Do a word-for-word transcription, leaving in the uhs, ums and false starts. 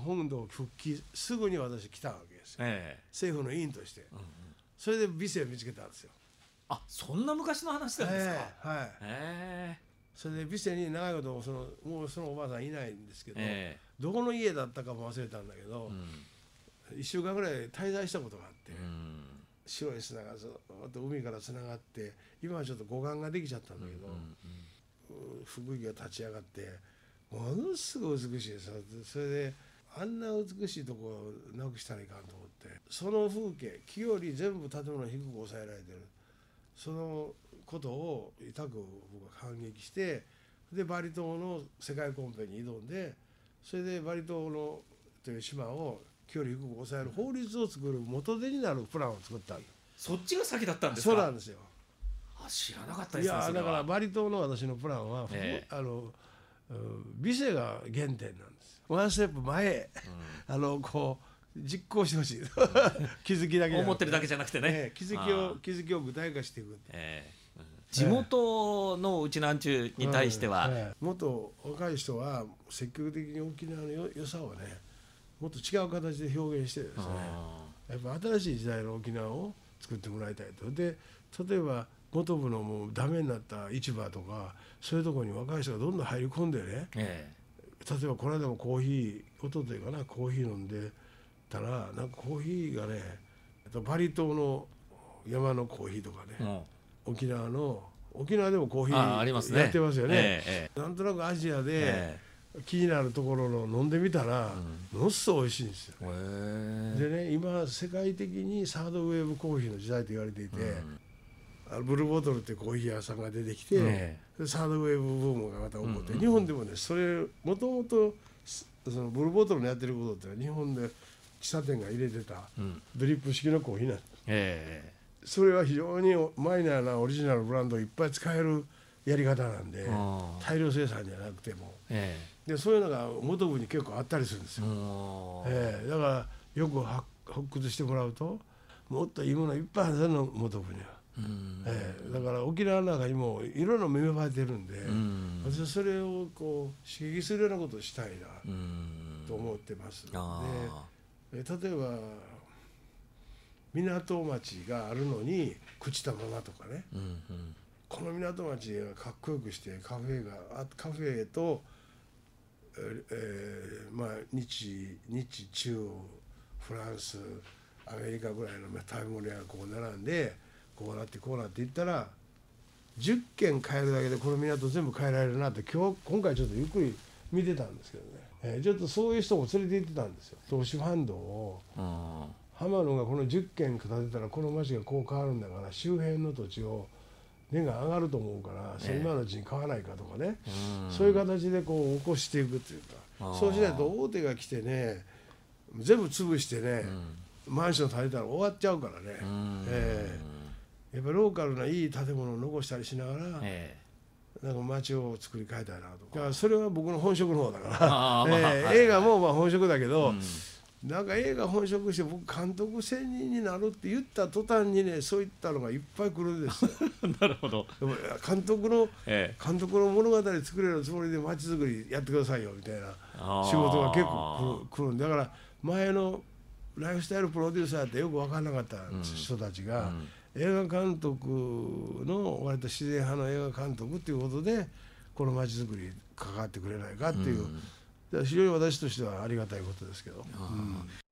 本土復帰すぐに私来たわけですよ、 ええ、 政府の委員として、 うんうん、 それで美声を見つけたんですよ。 あ、そんな昔の話なんですか。 えー、はい、 えそれで美声に長いことそのもうそのおばあさんいないんですけど、 えどこの家だったかも忘れたんだけど、 うん、 いっしゅうかんぐらい滞在したことがあって、 うん、 白い砂がずっと海からつながって、今はちょっと護岸ができちゃったんだけど、うんうん、吹雪が立ち上がってものすごい美しいです。それであんな美しいとこをなくしたらいかんと思って、その風景木より全部建物低く抑えられてる、そのことを痛く僕は感激して、でバリ島の世界コンペに挑んで、それでバリ島のという島を距離低く抑える法律を作る元手になるプランを作ったんです。 そっちが先だったんですか。 そうなんですよ。 あ、知らなかったですね。 いやだからバリ島の私のプランは、 ええ、 あの美声が原点なんです。ワンステップ前へ、うん、あのこう実行してほしい気づきだけじゃなくて、 思ってるだけじゃなくてね、 ええ、気づきを気づきを具体化していく、 ええ、地元のうちなんちゅうに対しては、 ええええ、もっと若い人は積極的に沖縄のよ良さをねもっと違う形で表現してですね、やっぱ新しい時代の沖縄を作ってもらいたいと。で例えば元部のもうダメになった市場とかそういうところに若い人がどんどん入り込んでね、ええ、例えばこの間もコーヒーおとといかなコーヒー飲んでたらなんかコーヒーがねバリ島の山のコーヒーとかね、うん、沖縄の沖縄でもコーヒーやってますよね、ええ、なんとなくアジアで、ええ、気になるところの飲んでみたら、うん、ものすごい美味しいんですよ、ね、でね今世界的にサードウェーブコーヒーの時代と言われていて、うん、ブルーボトルってコーヒー屋さんが出てきて、ええ、サードウェーブブームがまた起こって、うん、日本でもねそれもともとそのブルーボトルのやってることって日本で喫茶店が入れてたドリップ式のコーヒーなんです、ええ、それは非常にマイナーなオリジナルブランドをいっぱい使えるやり方なんで大量生産じゃなくても、ええ、でそういうのが元部に結構あったりするんですよ、ええ、だからよく発掘してもらうともっといいものいっぱいあるの元部には、ええ、だから沖縄の中にもいろいろ芽生えてるんで、ん私はそれをこう刺激するようなことをしたいなと思ってます。で例えば港町があるのに朽ちたままとかね、うんうん、この港町がかっこよくしてカフェがカフェと、えー、まあ日日中フランスアメリカぐらいの食べ物屋がこう並んでこうなってこうなっていったらじゅっけん変えるだけでこの港全部変えられるなって今日今回ちょっとゆっくり見てたんですけどね、えー、ちょっとそういう人も連れて行ってたんですよ。投資ファンドを浜野がこのじゅっけん建てたらこの町がこう変わるんだから周辺の土地を値が上がると思うからそれ今のうちに買わないかとかね、そういう形でこう起こしていくっていうか、そうしないと大手が来てね全部潰してね、マンション建てたら終わっちゃうからね、えー、やっぱりローカルないい建物を残したりしながら、えー、なんか街を作り変えたいなとか、だからそれは僕の本職の方だから、えー、映画もまあ本職だけど、うんなんか映画本職して僕監督専任になるって言った途端にねそういったのがいっぱい来るんですよなるほど。 でも監督の、ええ、監督の物語作れるつもりで街づくりやってくださいよみたいな仕事が結構来るんだから前のライフスタイルプロデューサーってよく分からなかった人たちが、うん、映画監督の割と自然派の映画監督っていうことでこの街づくりに関わってくれないかっていう、うん非常に私としてはありがたいことですけど、うん、